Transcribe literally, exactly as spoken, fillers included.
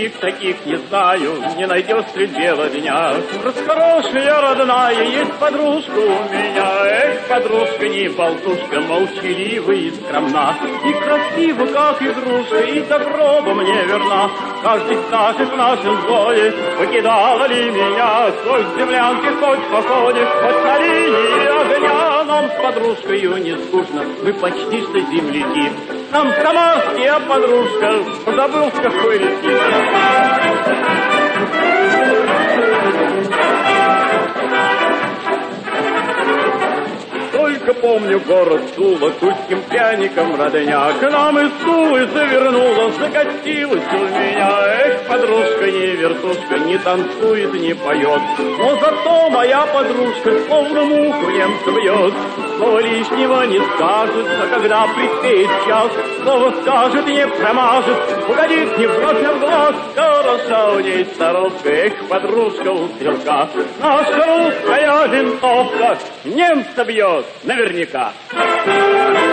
других таких не знаю, не найдешь средь бела дня. Расхорошая, родная, есть подружка у меня. Эх, подружка не болтушка, молчалива и скромна. И красива, как игрушка, и добро бы мне верна. Каждый скажет в нашем зое, покидала ли меня. Хоть в землянке, хоть в походе, хоть на линии огня. Нам с подружкою не скучно, мы почти что земляки. Нам самарская подружка, позабыл, в какой реки. Только помню город Тула, тульским пряником родня. К нам из Тулы завернула, закатилась у меня. Эх, подружка не вертушка, не танцует, не поет. Но зато моя подружка словно муху немца бьет. Слова лишнего не скажет, а когда предстоит час, слово скажет, не промажет, угодит, не бросив в глаз. Хороша у ней старушка, эх, подружка у стрелка. Наша русская винтовка немца бьет наверняка.